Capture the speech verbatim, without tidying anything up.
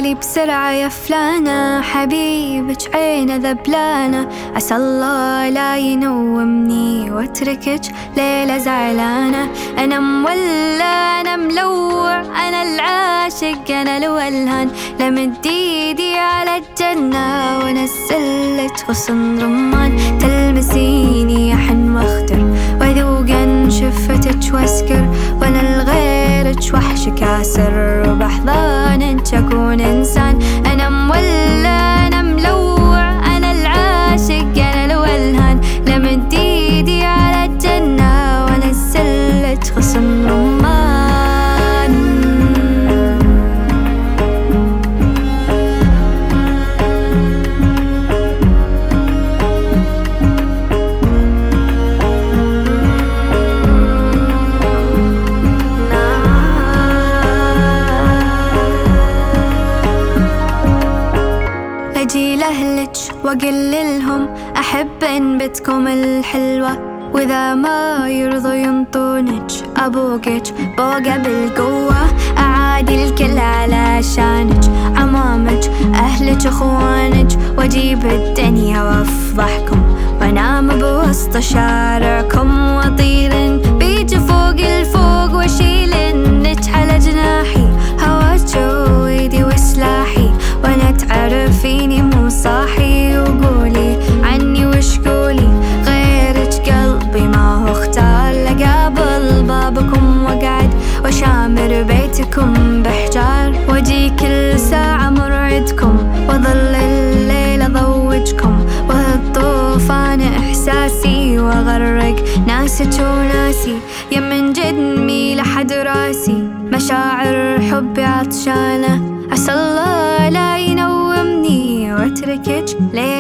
تعالي بسرعة يا فلانة، حبيبك عينه ذبلانة، عسى الله لا ينومني واتركك ليلة زعلانة. أنا مولى أنا ملوع أنا العاشق أنا الولهان، لمد ايدي على الجنة ونزلت غصن رمان، تلمسيني أحن واختر وذوقا شفتك واسكر، وانا لغيرك وحش كاسر وبحضانك اكون انسان. انا مولى انا ملوع انا العاشق انا الولهان، لمد ايدي على الجنة ونزلت غصن رمان. أجي لأهلك وأقللهم أحب إن بتكم الحلوة، وإذا ما يرضوا ينطونك أبوقك بوقة بالقوة. أعادي الكل علشانك عمامك أهلك أخوانك، وأجيب الدنيا وأفضحكم وأنام بوسط شارعكم، وأطير بيجي فوق الفوق وأشيلنك على جناحي، هواك ويدي وسلاحي وأنا تعرفيني مو صاحي. وقولي عني وش قولي غيرك قلبي ما هو اختار، لقابل بابكم وقعد وشامر بيتكم بحجار، واجي كل ساعة مرعدكم وظل الليل اضوجكم، والطوفان احساسي واغرق ناسك وناسي، يمن جدمي لحد راسي مشاعر حبي عطشانة، عسى الله لا ينومني واتركك ليه